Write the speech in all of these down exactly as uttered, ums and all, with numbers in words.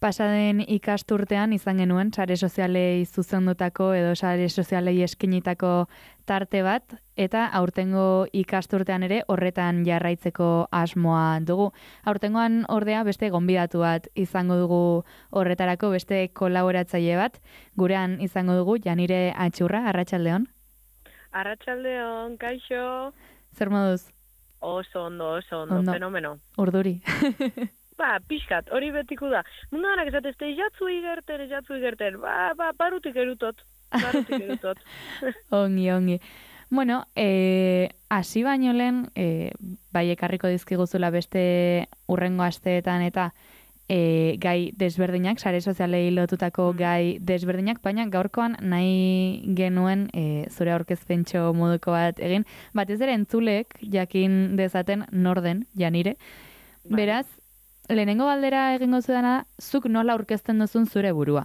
Pasaden ikasturtean izan genuen, sare sozialei zuzendutako edo sare sozialei eskinitako tarte bat, eta aurtengo ikasturtean ere horretan jarraitzeko asmoa dugu. Aurtengoan ordea beste gonbidatu bat izango dugu horretarako, beste kolaboratzaile bat, gurean izango dugu Janire Atxurra, arratsaldeon. Arratsaldeon, kaixo. Zer moduz? Oso ondo, oso ondo, ondo. Fenomeno. Urduri. Ba, pixkat, hori betiko da. Mundanak esatezte, jatzu igerten, jatzu igerten. Ba, ba, barutik erutot. Barutik erutot. ongi, ongi. Bueno, eh, hasi baino lehen, eh, bai ekarriko dizkiguzula beste urrengo asteetan eta eh, gai desberdinak, sare sozialei lotutako gai desberdinak, baina gaurkoan nahi genuen eh, zure aurkezpentxo moduko bat egin. Batez ere entzulek jakin dezaten norden, Janire. Bai. Beraz, lehenengo galdera egingo zudana, zuk nola aurkezten duzun zure burua?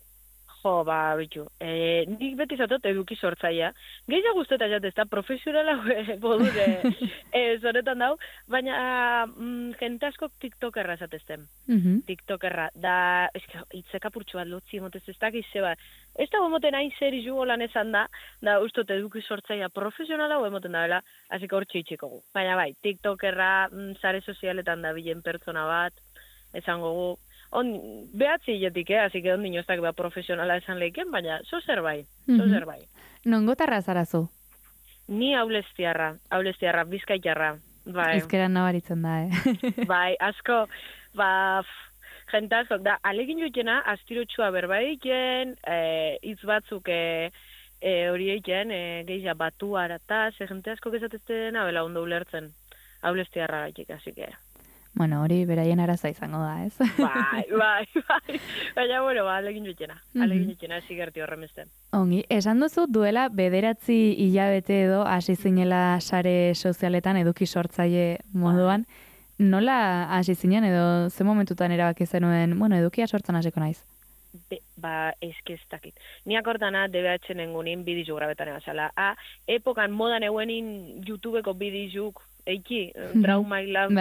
Jo, ba, bitu, e, nik beti zatot eduki sortzaia. Gehiago guztetan jatez, eta profesionala bodure e, zoretan dau, baina mm, jente askok tiktokerra zatezten. Mm-hmm. Tiktokerra, da, eska, itzekapurtxu bat lotzi, motez, ez dakiz zeba. Ez da gomoten hain zer izu holan esan da, da ustot eduki sortzaia profesionala ho emoten da, bela, hasiko hor txitxiko gu. Baina bai, tiktokerra, mm, sare sozialetan da bilen pertsona bat, esango gu. On, behatzi hiletik, eh? Así que ondino ez dakit profesionala esan leiken, baina zo zer bai, zo zer bai. Nongotarra zarazu? Ni aulestiarra, aulestiarra, bizkaitarra. Bai. Ezkeran nabaritzen da, eh? Bai, asko, ba, jente asko, da, alegin jutena, astirotxua berbaiken, eh, hitz batzuk eh, eh, hori eiken, eh, gehia batu arata, ze jente asko gezatezte dena, bela ondo ulertzen, aulestiarra gaitik, así que... Bueno, hori beraien araza izango da, ez? Bai, bai, bai. Baina, bueno, ba, alegin jutena. Alegin jutena, ez igerti horremezten. Ongi, esan duzu duela bederatzi hilabete edo hasi zinela sare sozialetan eduki sortzaile moduan. Nola hasi zinen edo ze momentutan erabaki zenuen, bueno, edukia sortzen hasiko naiz? Be, ba, eske ez dakit. Ni akortana D B H nengunin bidizu grabetan ebazala. A, epokan modan euenin YouTubeko bidizuk eiki, trauma hilan,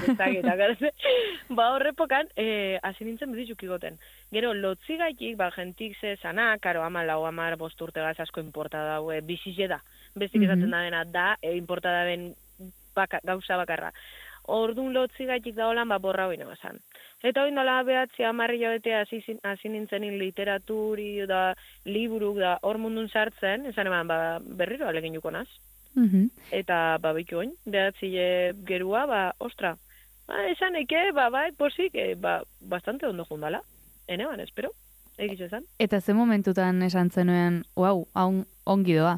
ba horrepokan, eh, hasi nintzen bidizuk igoten. Gero, lotzi gaitik, ba, jentik ze zana, karo, ama lau, amar, bosturtegaz asko importa daue, bizize da. Bestik esaten da dena, da, e, importa da ben baka, gauza bakarra. Orduan lotzi gaitik da holan, ba, borra hoina bazan. Eta hori nola behatzi amarri jabetea hasi nintzenin literaturi, da, liburuk, da, hor mundun sartzen, esan eman, ba, berriro alegin juko naz. Mm-hmm. Eta, ba, bitu oin, behatzi gerua, ba, ostra, ba, esan eke, ba, bai, posik, e, ba, bastante ondo jundala. Ene, ban, espero, egiz esan. Eta ze momentutan esan zenuen, uau, haun ongi doa?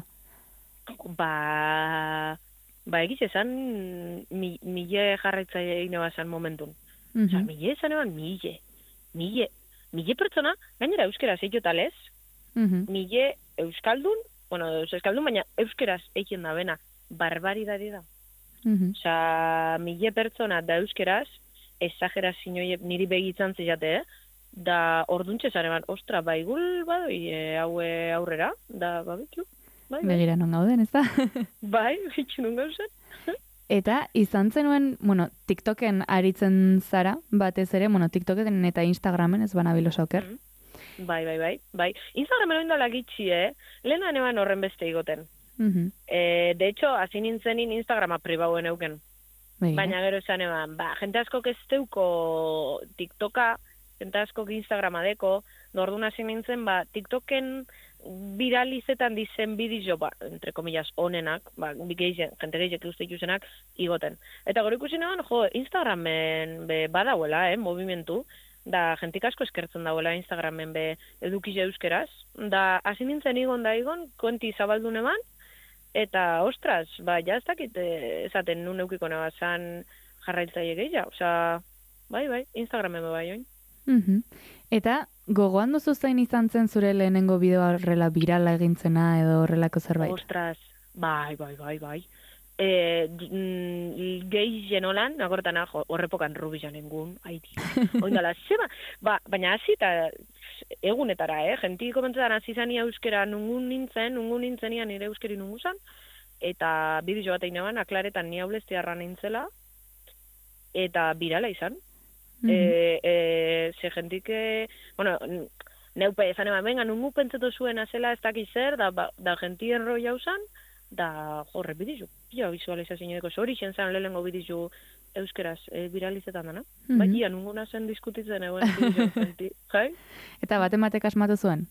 Ba, ba, egiz esan, mi, mile jarraitzaile egine bazan momentun. Mm-hmm. Osa, mile esan eban, mile, mile, mile pertsona, gainera euskera zeitio talez, mm-hmm. mile euskaldun, bueno, euskaldun, baina euskeraz eiken da bena, barbaridari da. Mm-hmm. Osa, mile pertsona da euskeraz, exagerazio niri begitzan zeiate, eh? Da orduntxe zareban, ostra, baigul badoi e, haue aurrera, da babitu. Bai, bai. Begira non gauden, ez da? Bai, bitxu non gauzen. Eta izan zenuen, bueno, TikToken aritzen zara, batez ere, bueno, TikToken eta Instagramen, ez bana bilosa oker. Mm. Bai, bai, bai, bai. Instagramen hori indala gitxi, eh? Lehena eneban horren beste igoten. Mm-hmm. E, de hecho, hasi nintzenin Instagrama pribauen euken. Begira. Baina gero esan eban, ba, jente askok ez teuko TikToka, jente askok Instagrama deko, nordun hasi nintzen, ba, TikToken viralizetan dizen bidizo, ba, entre comillas, onenak, ba, gehien, jente gehiek uste ikusenak, igoten. Eta gero ikusi nagoen, jo, Instagramen be, badauela, eh, movimentu, da, jentik asko eskertzen dauela Instagramen be edukize euskeraz, da, hasi nintzen igon da igon, konti zabaldun eman, eta, ostras, ba, ja ez dakit esaten nun eukiko nebazan jarraitzaile gehiago, osea, bai, bai, Instagramen be bai oin. Mm-hmm. Eta gogoan duzu zein izan zen zure lehenengo bideoa horrela birala egintzena edo horrelako zerbait? Ostras, bai, bai, bai, bai. E, mm, gehi jenolan, agortan horrepokan rubizan engun, haiti. Oindala, zeba, ba, baina hasi eta egunetara, eh? Genti komentetan hasi zania euskera nungun nintzen, nungun nintzenian nire euskeri nungu zan, eta bidizo bat egin eban, aklaretan ni aulestiarra nintzela, eta birala izan. Mm-hmm. E, e, ze jentik, e, bueno, neupe, ezan eban, venga, nungu pentseto zuen azela ez dakiz zer, da, ba, da gentien roi hausan, da, jo, repetizu, ja, visualizazioeko, hori zen zan lehengo bidizu euskeraz, e, viralizetan dana. Mm-hmm. Bai, ia, nunguna zen diskutitzen egon bidizu genti, jai? Eta batematek asmatu zuen?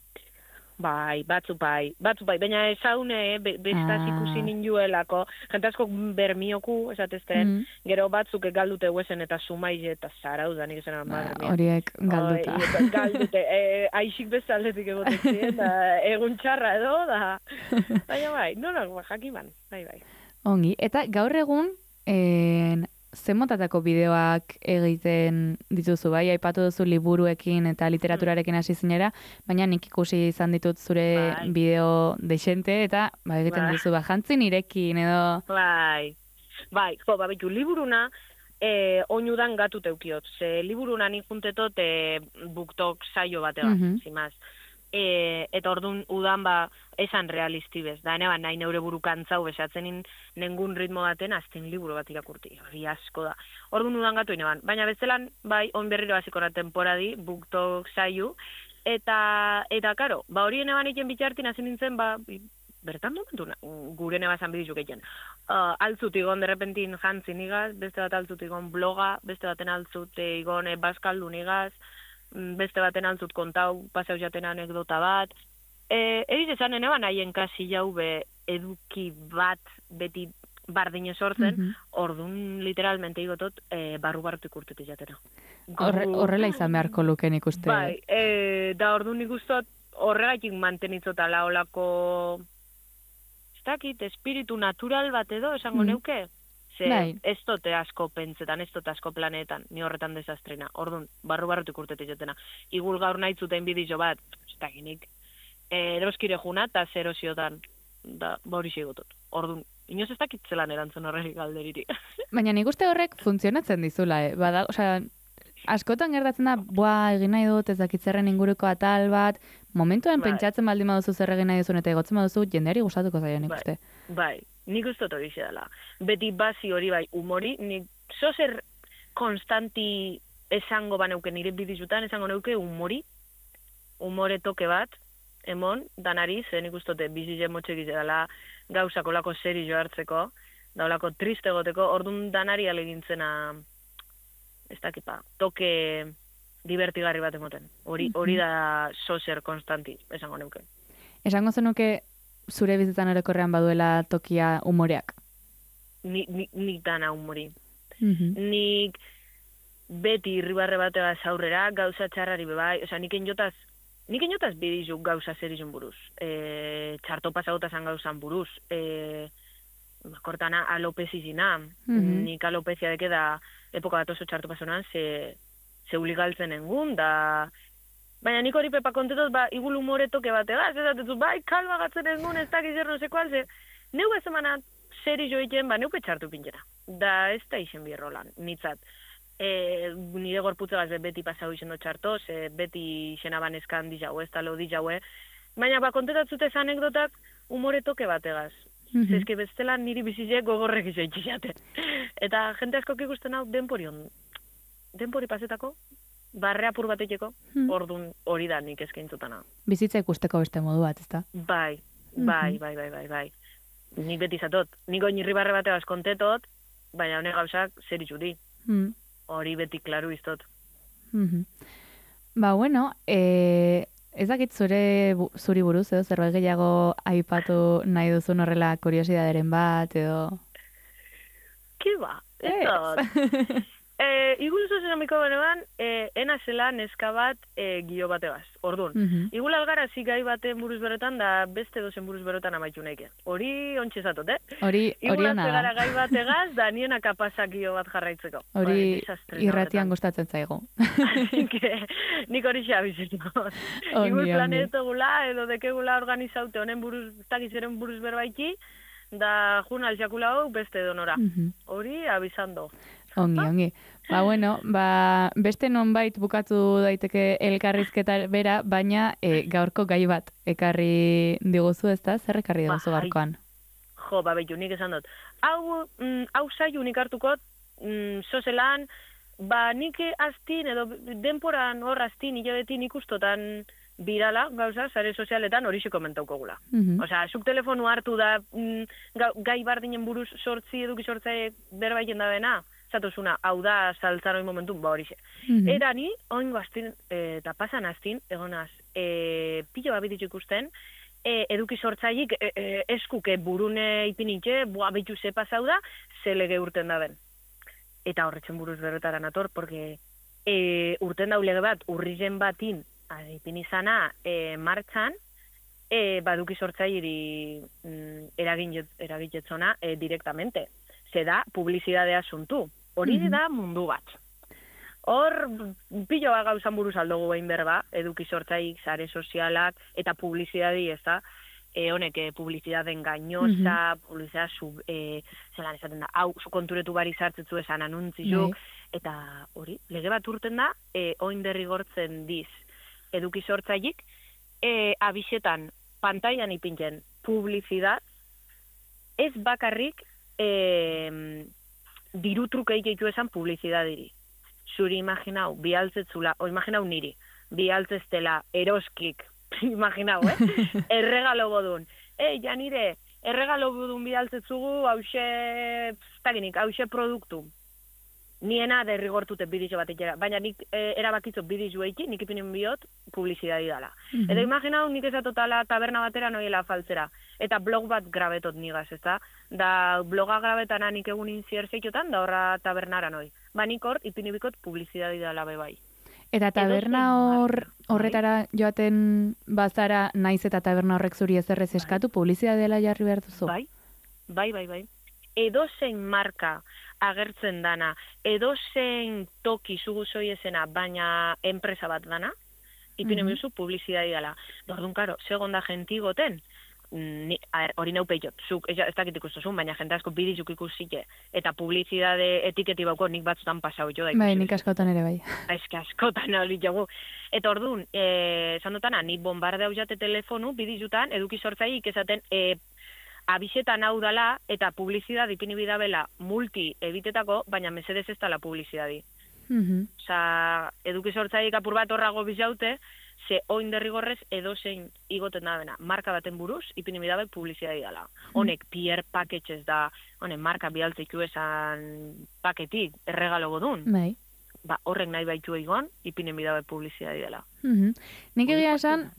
Bai, batzu bai, batzu bai, baina ezaune, be, bestaz ah. ikusi ninduelako, jentazko bermioku, esatezten, mm. gero batzuk galdute huesen eta sumaiz eta zarauda, nik esan madre mia. Horiek galduta. O, galdute, e, aixik beste aldetik egotetzen, da, egun txarra edo, da, baina bai, nonak, jakiman, bai, bai. Ongi, eta gaur egun, en, ze motatako bideoak egiten dituzu, bai? Aipatu duzu liburuekin eta literaturarekin hasi zinera, baina nik ikusi izan ditut zure bai. Bideo deixente eta ba, egiten bai. Duzu, ba, jantzi nirekin edo... Bai, bai, jo, ba, bitu, liburuna e, oinudan gatu teukiot, ze liburuna nik juntetot e, buktok saio batega, mm-hmm. zimaz. E, eta orduan udan ba esan realistibez, da ene ba nahi neure burukantzau besatzen in nengun ritmo baten azten liburu bat irakurti, hori asko da. Orduan udan gatu ineban, baina bestelan bai on berriro hasiko na temporadi, buktok saiu, eta, eta karo, ba hori eneban iken bitxartin hasi nintzen, ba, bertan momentu, gure nebazan bidizuk egin. Uh, altzutigon derrepentin jantzin igaz, beste bat altzutigon bloga, beste baten altzutigon e, baskaldun igaz, beste baten altzut kontau, pasau jaten anekdota bat. E, Eriz esan eneban haien kasi jaube eduki bat beti bardine sortzen, mm-hmm. orduan literalmente igotot e, barru-barrutu ikurtuti jatena. Horre, horrela izan beharko luken ikuste. Bai, e, da orduan ikustot horregatik mantenitzota laolako ez dakit, espiritu natural bat edo, esango mm. neuke? Ze, bai. Ez tote asko pentsetan, ez tote asko planetan, ni horretan desastrena. Orduan, barru-barrutik urtetik jotena. Igul gaur nahi zuten bidizo bat, ez dakinik, eroskire juna eta zero ziotan, da, bauri segotot. Orduan, inoz ez dakitzelan erantzun horrelik galderiri. Baina nik uste horrek funtzionatzen dizula, eh? Bada, osea, askotan gertatzen da, boa, egin nahi dut, ez dakitzerren inguruko atal bat, momentuan bai. Pentsatzen baldin baduzu zer egin nahi duzun eta egotzen baduzu, jendeari gustatuko zaio nik uste. Bai, bai. Nik uste hori dela. Beti bazi hori bai humori, nik zozer konstanti esango baneuke nire bidizutan, esango neuke humori, humore toke bat, emon, danari, zen nik uste bizize motxek izedala gauzako lako seri jo hartzeko, da olako triste goteko, orduan danari alegintzena, ez dakipa, toke divertigarri bat emoten. Hori, hori da zozer konstanti, esango neuke. Esango zenuke, zure bizitzan orokorrean baduela tokia umoreak? Ni, ni, nik dana umori. Mm-hmm. Nik beti irribarre batega aurrera gauza txarrari bebai, osea, nik enjotaz, nik enjotaz bidizu gauza zerizun buruz. E, txarto pasagotazan gauzan buruz. E, kortana alopezizina. Mm-hmm. Nik alopezia deke da epoka bat oso txarto pasonan, ze, ze uligaltzen engun, da... Baina nik hori pepa kontetot, ba, igul humore toke bategaz, ez datetu, bai, kalba gatzen engun, ez dakiz erno sekual, ze, neu ez emana seri joiten, ba, neu petxartu pintxera. Da, ez da izen birrolan, nitzat. E, nire gorputzegaz beti pasau izen do txarto, ze beti izena banezkan dijaue, ez talo dijaue. Baina, ba, kontetatzute anekdotak humore toke bategaz. Mm-hmm. Zezke bestela niri bizizek gogorrek izo itxixate. Eta jente askok ikusten hau denpori on. Denpori pasetako, barre apur batekeko, hmm. orduan hori da nik eskaintzutana. Bizitza ikusteko beste modu bat, ezta? Bai, bai, bai, bai, bai, bai. Nik beti zatot, nik oin irribarre bateaz kontetot, baina honek gauzak zer itxuri. Hmm. Hori beti klaru iztot. Mm-hmm. Ba, bueno, e, ez dakit zure zuri buruz, edo zerbait gehiago aipatu nahi duzun horrela kuriosidaderen bat, edo... Ki ba, ez dut. E, Igul sozionomiko benean, e, ena zela neska bat e, gio bategaz, orduan. Mm-hmm. Igul algara gai baten buruz berotan, da beste dozen buruz berotan amaitu nahike. Hori ontsi zatot, eh? Hori ona da. Igul gai bategaz, da niena kapazak gio bat jarraitzeko. Hori irratian gustatzen zaigu. Nik hori xabizen. Igul planeto gula, edo dekegula organizaute honen buruz, takizeren buruz berbaiki, da jun alxakula hau beste donora. Hori mm-hmm. abizando. Ongi, ongi. Ba, bueno, ba, beste nonbait bukatu daiteke elkarrizketa bera, baina e, gaurko gai bat ekarri diguzu, ez da? Zer ekarri diguzu ba, gaurkoan? Jo, ba, behitu, nik esan dut. Hau, mm, hau zaiu nik hartukot, mm, sozelan, ba, nik aztin, edo denporan hor aztin, hilabetin ikustotan birala, gauza, sare sozialetan hori xe komentauko gula. Mhm. Osea, zuk telefonu hartu da, mm, ga- gai bardinen buruz sortzi, eduki sortzaik berbaien da bena, zatozuna, hau da, saltzan hori momentu, ba hori xe. Mhm. Era ni, oingo aztin, eh, eta pasan aztin, egonaz, e, pilo bat biditu ikusten, e, eduki sortzaik e, e, eskuke burune ipinitxe, boa bitu ze pasau da, ze lege urten da ben. Eta horretzen buruz berretara nator, porque e, urten dau lege bat, urriren batin, ipin izana, e, martxan, e, baduki sortzairi mm, eragin, eraginetzona e, directamente. Ze da, publizidadea asuntu. Hori Mhm. da mundu bat. Hor, pilo bat gauzan buruz aldogu behin berba, eduki sortzaik, sare sozialak, eta publizidadi, ez da, e, honek, e, publizidade engañosa, publizidad, sub, e, zelan esaten da, hau, zu konturetu bari zartzetzu esan anuntzizuk, eta hori, lege bat urten da, e, oin derrigortzen diz, eduki sortzailik, e, abisetan, pantailan ipintzen, publizidad, ez bakarrik, e, diru trukeik eitu esan publizidadiri. Zuri imaginau, bialtzetzula, o imaginau niri, bialtzeztela, eroskik, imaginau, eh? Erregalo bodun. E, ja nire, erregalo bodun bialtzetzugu, hause, taginik, hause produktu. Niena derrigortute bidizo bat ikera, baina nik e, erabakitzo bidizo eiki, nik ipinen biot, publizidadi dala. Mhm. Eta imaginau nik ezatotala taberna batera noiela faltzera. Eta blog bat grabetot nigaz, ezta? Da bloga grabetana nik egun inzierzeikotan, da horra tabernara noi. Ba nik hor, ipinibikot publizidadi dala bai. Eta taberna Edozein hor, marka, horretara joaten bazara, naiz eta taberna horrek zuri ezerrez eskatu, publizidade dela jarri behar duzu? Bai, bai, bai, bai. Edozein marka agertzen dana, edozein toki zugu zoiezena, baina enpresa bat dana, ipinen Mhm. bizu publizidadi dela. Ordun, karo, segonda genti goten, ni, a ver, hori neupeiot, zuk, ez, ez dakit ikustuzun, baina jente asko bidizuk ikusike, eta publizidade etiketi bauko nik batzutan pasau jo da ikusi. Bai, nik askotan ere bai. Eske askotan hori jogu. Eta orduan, eh, esan dutana, ni bombarde hau jate telefonu, bidizutan, eduki sortzaik esaten, eh, abisetan hau dala, eta publizidad ipini bidabela multi ebitetako, baina mesedez ez dala publizidadi. Mhm. Osa, eduki sortzaik apur bat horrago bizaute, ze oin derrigorrez edozein igoten da bena. Marka baten buruz, ipini bidabe publizidadi dala. Honek, Pierre Packetxez da, honek, marka bialtzeku esan paketik, erregalo godun. Bai. Ba, horrek nahi baitu egon, ipinen bidabe publizidadi dela. Mhm. Nik egia esan,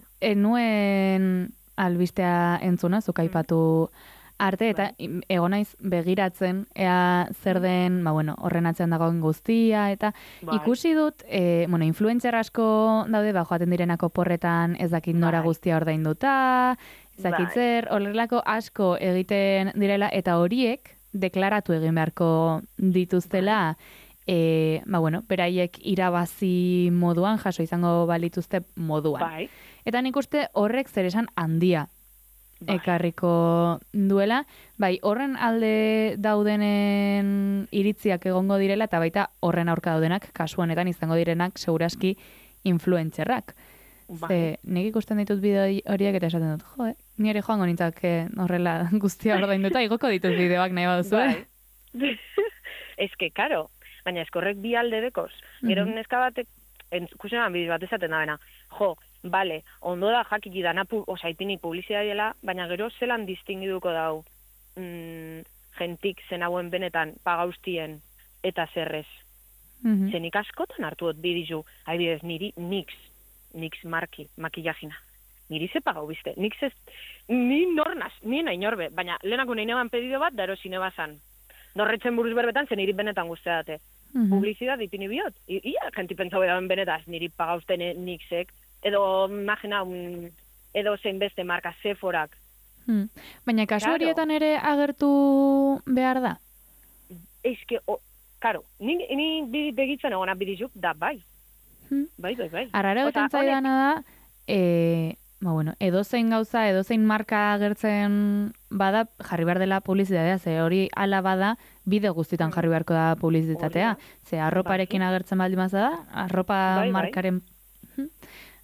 enuen albistea entzuna, zuk aipatu arte, eta im- egon naiz begiratzen, ea zer den, ba, bueno, horren atzean dagoen guztia, eta Bai. ikusi dut, e, bueno, influencer asko daude, ba, joaten direnako porretan ez dakit nora Bai. guztia ordainduta, ez dakit Bai. zer, horrelako asko egiten direla, eta horiek deklaratu egin beharko dituztela, e, ba, bueno, beraiek irabazi moduan, jaso izango balituzte moduan. Bai. Eta nik uste horrek zer esan handia Bai. ekarriko duela. Bai, horren alde daudenen iritziak egongo direla, eta baita horren aurka daudenak, kasu honetan izango direnak, seguraski influencerrak. Bai. Ze, nik ikusten ditut bideo horiek eta esaten dut, jo, eh, nire joango nintzak eh, horrela guztia ordainduta, igoko ditut bideoak nahi baduzu, eh? Bai. Eske, karo, baina eskorrek bi alde dekoz. Gero Mhm. neska batek, ikusenan bidez bat esaten da bena, jo, bale, ondo da jakiki dana, pu, oza, ipini publizidadiela, baina gero zelan distingiduko dau mm, gentik zen hauen benetan pagauztien eta zerrez. Mhm. Zenik askotan hartu dut bidizu, adibidez, niri nix, nix marki, makillajina. Niri ze pagau bizte, nix ez, ni nornaz, ni nahi norbe, baina lehenako nahi neban pedido bat, da erosine bazan. Norretzen buruz berbetan, zen niri benetan guztia date. Mhm. Publizidad ipini biot. I, ia, genti pentsau edaben benetaz, niri pagauzten nixek, edo, imagina, un, edo zein beste marka, Sephorak. Hmm. Baina kasu Claro. horietan ere agertu behar da? Eizke, o, karo, ni, ni bi- begitzen egona bidizuk, da, bai. Hmm. Bai, bai, bai. Arraro Osea, egiten zaidana da, e, ba, bueno, edozein gauza, edozein marka agertzen bada, jarri behar dela publizitatea, ze hori ala bada, bideo guztietan jarri beharko da publizitatea. Hori Ze arroparekin agertzen baldin bazada, arropa Bai, bai. markaren... Hmm.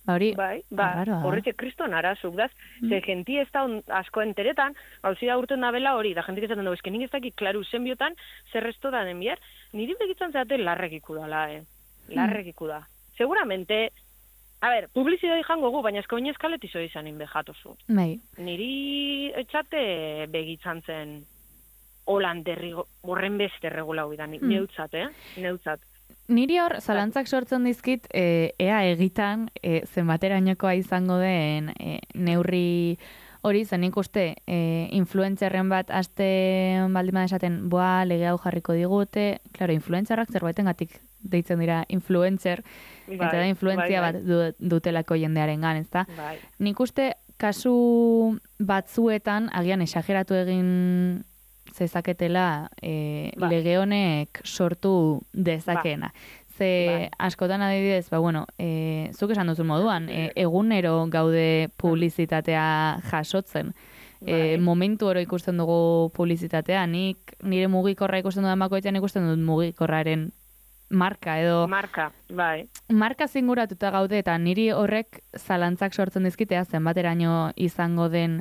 Ba, hori, bai, ba, arraroa da. horretxe kriston arazuk daz, ze genti ez da on, asko enteretan, gauzia urten da bela hori, da jentik ezaten dugu, esken nik ez dakik klaru zenbiotan, zer resto da den bier, niri begitzen zeate larrekiku dala, eh? Larrekiku da. Seguramente, a ber, publizidai jango gu, baina esko baina eskaletizo izan inbejatozu. Bai. Niri etxate begitzen zen holan derrigo, horren beste regulau idan, Hmm. neutzat, eh? Neutzat. Niri hor, zalantzak sortzen dizkit, e, ea egitan, e, zenbaterainokoa izango den e, neurri hori, zen nik uste, e, influencerren bat aste baldin bada esaten, boa, lege hau jarriko digute, claro, influencerrak zerbaitengatik deitzen dira influencer, Bai, eta da influentzia bai, bat du, dutelako jendearen gan, ezta? Bai. Nik uste, kasu batzuetan, agian esageratu egin zezaketela e, Ba. lege honek sortu dezakeena. Ze Bai. askotan adibidez, ba bueno, e, zuk esan duzu moduan, e, egunero gaude publizitatea jasotzen. E, Bai. momentu oro ikusten dugu publizitatea, nik nire mugikorra ikusten dudan bakoitzean ikusten dut mugikorraren marka edo Marka, bai. marka zinguratuta gaude eta niri horrek zalantzak sortzen dizkitea zenbateraino izango den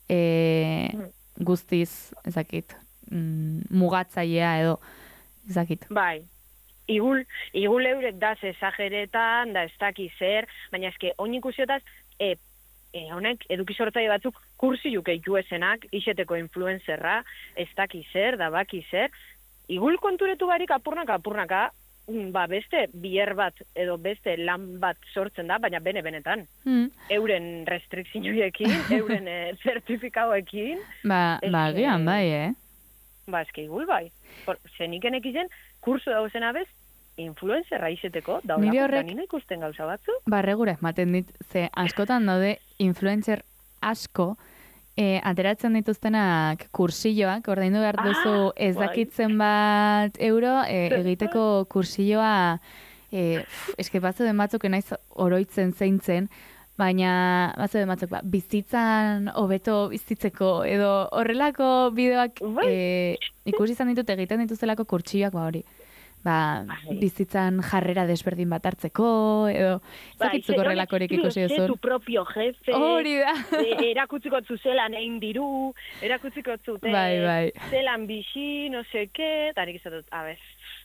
e, guztiz, ezakit, mm, mugatzailea edo, ezakit. Bai. Igul, igul eurek daz esageretan, da ez daki zer, baina eske, oin ikusiotaz, e, e, honek, eduki sortzaile batzuk kursiuk eitu esenak, iseteko influenzerra, ez daki zer, da baki zer, igul konturetu barik apurnaka, apurnaka, ba beste bier bat edo beste lan bat sortzen da, baina bene-benetan. Hmm. Euren restrikzioekin, euren e, zertifikauekin. Ba, Ez ba, que- gian bai, eh? Ba, eske igul bai. Por, zeniken ekizen, kurso dagozen abez, influenzerra izeteko, da Nire horrek, horrek- nina ikusten gauza batzu. Barregura ematen dit, ze askotan daude influencer asko, e, ateratzen dituztenak kursilloak, ordaindu behar duzu Ah, ez bai. dakitzen bat euro, e, egiteko kursilloa, e, pf, eske batzu den batzuk naiz oroitzen zeintzen, baina batzu den batzuk ba, bizitzan hobeto bizitzeko, edo horrelako bideoak Bai. e, ikusi izan ditut egiten dituztelako kurtsilloak ba hori. Ba, Bai. bizitzan jarrera desberdin bat hartzeko, edo zakitzuk horrelakorik ikusi Sé tu duzun. propio jefe. Hori da. e, erakutziko zu zelan egin diru, erakutziko zute Bai, bai. zelan bizi, no se qué, eta nik izatut, a ber.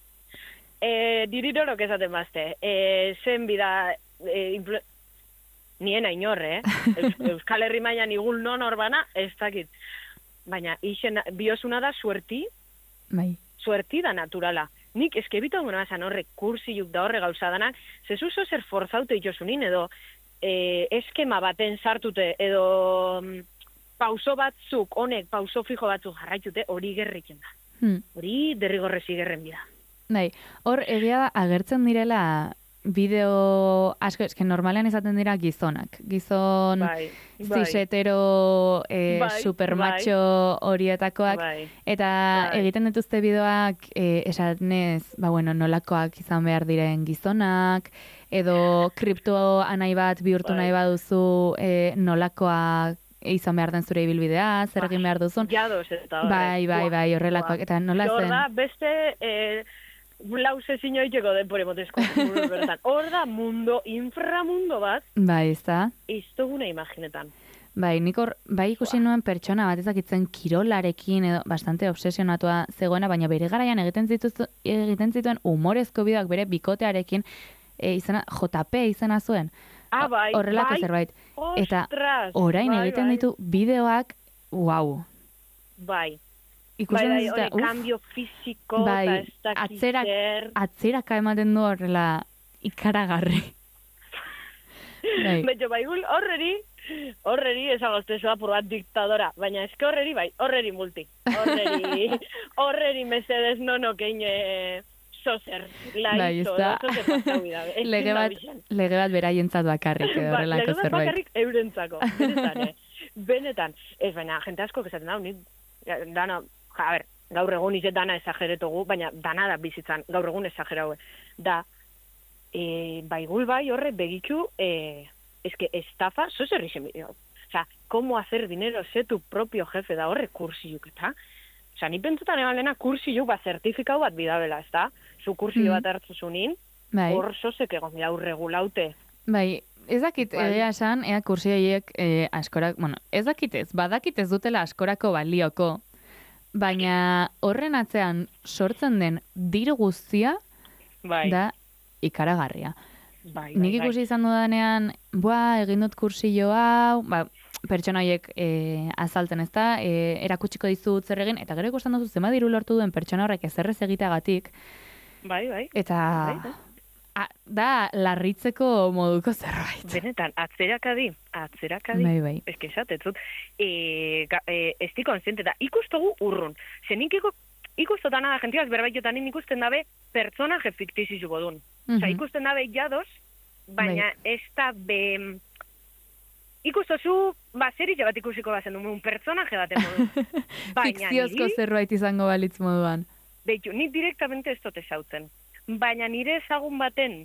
E, dirirorok esaten bazte, e, zen bida, e, influ... nien ainorre, eh? Eus, Euskal Herri mailan igul non horbana, ez dakit. Baina, ixen, biosuna da suerti, Bai. suerti da naturala. Nik eske biton gona basan horrek kursiuk da horre gauza danak, zezuzo zer forzaute itosunin edo e, eskema baten sartute edo mm, pauso batzuk, honek pauso fijo batzuk jarraitute, hori gerriken da. Hmm. Hori derrigorrez igerren bida. Bai, hor egia da agertzen direla bideo asko, eske normalean izaten dira gizonak. Gizon Bai, bai, zisetero e, Bai, supermacho horietakoak. bai. Eta Bai. egiten dituzte bideoak e, esanez, ba bueno, nolakoak izan behar diren gizonak, edo kripto anai bat bihurtu Bai. nahi baduzu e, nolakoak izan behar den zure ibilbidea, zer egin behar duzun. Jados eta horrek. Bai, bai, Buah, bai, horrelakoak. buah. Eta nola Hor zen? da, beste... E, Blause zinoiteko denpore motezko. bertan. Hor da mundo, inframundo bat, Bai, ez da? ez duguna imaginetan. Bai, nik hor, bai ikusi nuen pertsona bat ezakitzen kirolarekin edo bastante obsesionatua zegoena, baina bere garaian egiten zituz, egiten zituen humorezko bideoak bere bikotearekin, e, izena, J P izena zuen. Ah, bai, Horrelako bai. zerbait. Eta Ostras, orain bai, egiten bai. ditu bideoak, wow. Bai, bai, Ikusten bai, dute, hori, cambio físico, bai, eta ez dakit atzerak- zer. atzeraka ematen du horrela ikaragarri. Bai. Betxo, bai, gul, horreri, horreri, ezagoztezua apur bat diktadora, baina eske horreri, bai, horreri multi. Horreri, horreri mesedez nono kein e, sozer, Bai, laito, ezta. edo sozer pasau bida. Lege bat, lege bat beraientzat bakarrik edo Ba, horrelako lege bat zerbait. bakarrik eurentzako, benetan, eh? Benetan. Ez, baina, jente asko esaten da, nik, dana, ja, a ber, gaur egun izet dana esageretogu, baina dana da bizitzan, gaur egun esageraue. Da, e, baigul bai horre begitu, e, eske estafa, zozer izen bideo. Osa, cómo hacer dinero, sé tu propio jefe, da horre kursiuk, eta? Osa, ni pentsutan eban dena kursiuk bat zertifikau bat bidabela, ezta? Zu kursio Mm. bat hartzu zunin, Bai. hor zozek egon dira regulaute. Bai, Ez dakit, Bai. egia esan, ea kursi horiek eh, askorak, bueno, ez dakitez, badakit ez dutela askorako balioko, baina horren atzean sortzen den diru guztia Bai, da ikaragarria. bai, bai, Nik bai. ikusi izan dudanean, boa, egin dut kursillo hau, ba, pertsona horiek e, azaltzen ez da, e, erakutsiko dizut zer egin, eta gero ikusten duzu zema diru lortu duen pertsona horrek ezerrez egiteagatik, Bai, bai. eta Bai, bai. a, da larritzeko moduko zerbait. Benetan, atzerakadi, atzerakadi. Bai, bai. Ez que esatetzut, e, ga, e, ez di konsiente da, ikustogu urrun. Ze nik iko, ikustotan da, jentigaz berbaitotan nik ikusten dabe pertsonaje fiktizizu godun. Osa, Mhm. ikusten dabe jadoz, baina ez da be... Ikustozu, ba, serie bat ikusiko bazen du, un pertsonaje bat modu. Baina Fikziozko niri, zerbait izango balitz moduan. beitu, nik direktamente ez dut ezautzen. Baina nire ezagun baten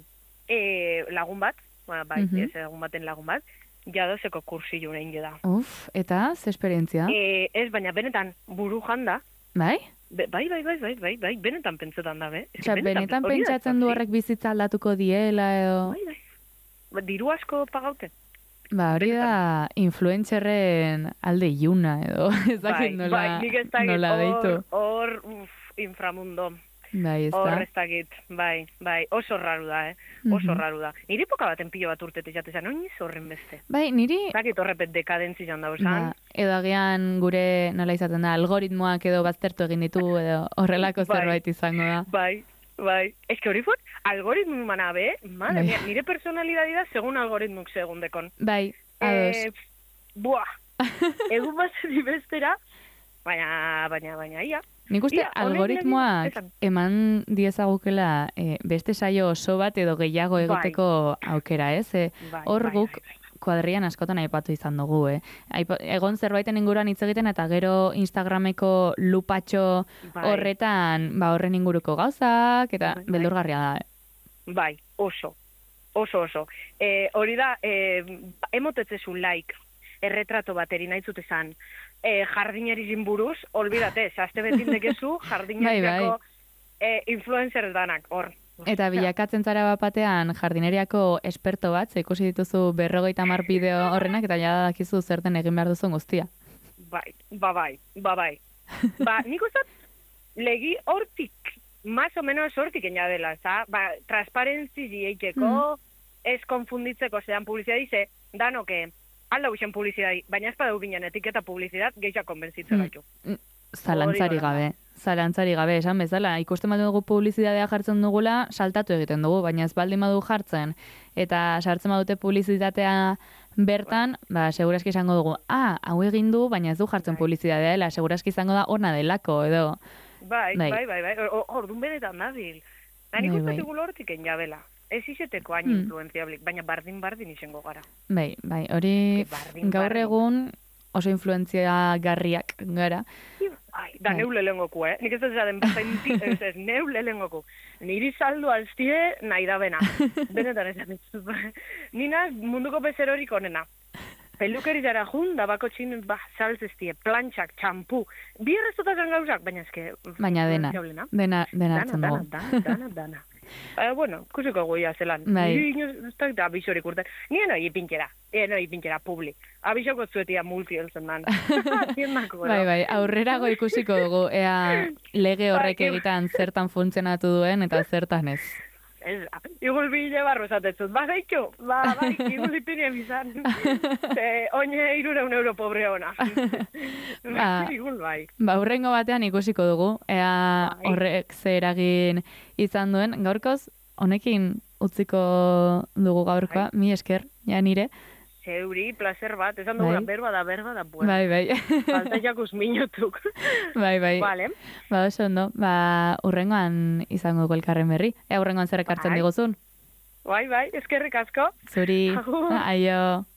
e, lagun bat, ba, bai, Mhm. ez ezagun baten lagun bat, jadozeko kursillo nein da. Uf, eta ze esperientzia? E, ez, baina benetan buru janda, Bai? be, bai, bai, bai, bai, bai, bai, benetan pentsetan da, be. Ez que Osea, benetan hori da pentsatzen du zauzi. horrek bizitza aldatuko diela edo... Bai, bai. Ba, diru asko pagaute. Ba, hori da influencerren alde iluna edo, ez Bai, dakit nola, bai, nik ez dakit, nola deitu. hor, hor, uf, inframundo. Bai, ez Hor da. ez dakit, bai, bai, oso raru da, eh? Oso Mhm. raru da. Nire epoka baten pilo bat urtetik jatezan, oin horren beste. Bai, niri, Ez dakit horrepet dekadentzi jan da, ba, osan. edo agian gure, nola izaten da, algoritmoak edo baztertu egin ditu edo horrelako Bai. zerbait izango da. Bai, bai. Ez que hori fot, algoritmu mana be, madre Bai. mia, nire personalidadi da segun algoritmuk segun dekon. Bai, ados. Eh, buah, egun batzen bestera, baina, baina, baina, ia. Nik uste ia, honek algoritmoak esan. eman diezagukela eh, beste saio oso bat edo gehiago egoteko aukera, ez? Eh, Bai, Hor bai, guk bai, bai. kuadrian askotan aipatu izan dugu, eh? Aipa, egon zerbaiten inguruan hitz egiten eta gero Instagrameko lupatxo Bai. horretan, ba horren inguruko gauzak, eta Bai, bai. beldurgarria da. Bai, oso, oso, oso. E, hori da, e, emotetzezu like, erretrato bateri nahi zut esan, e, jardinerizin buruz, olbidate, aste betin dekezu, jardinerizako e, influencer danak, hor. Eta bilakatzen zara bat batean jardineriako esperto bat, ze ikusi dituzu berrogeita hamar bideo horrenak, eta ja dakizu zerten egin behar duzun guztia. Bai, ba bai, ba bai. Ba, nik uzat, legi hortik, más o menos hortik ena dela, za? Ba, transparentzi zieiteko, ez konfunditzeko zean publizidadi, ze, danoke, alda uixen publizidadi, baina ez padau binen etiketa publizidad, gehiago konbentzitzen gaitu. Zalantzari Hori nola gabe, zalantzari gabe, esan bezala, ikusten badu dugu publizitatea jartzen dugula, saltatu egiten dugu, baina ez baldin badu jartzen, eta sartzen badute publizitatea bertan, ba, seguraski izango dugu, ah, hau egin du, baina ez du jartzen Bai. publizitatea dela, seguraski izango da ona delako, edo. Bai, Bai. bai, bai, bai, bai. Ordun benetan nabil. Da, nik Bai, uste bai. dugu hortik enjabela. Ez izeteko hain Hmm. influenziablik, baina bardin-bardin izango gara. Bai, bai, hori Ke bardin, gaur bardin. egun oso influentzia garriak gara. Ai, da Bai. neu lehengoku, eh? Nik ez ez zaten bazenti, ez ez, neu lehengoku. Niri saldu alztie nahi da bena. Benetan ez ez. Nina munduko bezerorik onena. Pelukeri zara jun, da bako txin, ba, saltzestie, plantxak, txampu. Bi errezotazan gauzak, baina eske... Baina dena, influenziablena. dena, dena Dana, hartzen dana, dugu. dana, dana, dana. Eh, bueno, kusiko goia zelan. Bai. Niri inoz, ez da abisorik urte. Nire noi ipintxera, nire noi ipintxera publi. Abisoko zuetia multi elzen dan. Tiendako, Bai, bai, aurrerago ikusiko dugu, ea lege horrek Bai, egitan zertan funtzionatu duen eta zertan ez. Ez da, igual bile barro esatetzut. Ba, gaitxo, ba, bai, igual ipinien bizan. Ze, oine irureun euro pobre ona. Ba. Igual bai. Ba, hurrengo batean ikusiko dugu, ea Bai. horrek ze eragin izan duen. Gaurkoz, honekin utziko dugu gaurkoa, mi esker, ja nire. Zeuri, placer bat, esan dugula, Bai. berba da, berba da, bueno. Bai, bai. Falta jakuz minutuk. Bai, bai. Vale. Ba, oso ondo. Ba, hurrengoan izango dugu elkarren berri. Ea hurrengoan zer ekartzen Bai. diguzun. Bai, bai, eskerrik asko. Zuri, Agur. aio.